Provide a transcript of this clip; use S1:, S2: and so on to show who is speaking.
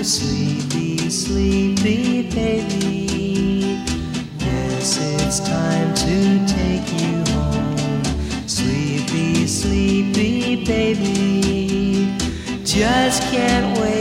S1: Sleepy, sleepy baby. Yes, it's time to take you home. Sleepy, sleepy baby. Just can't wait.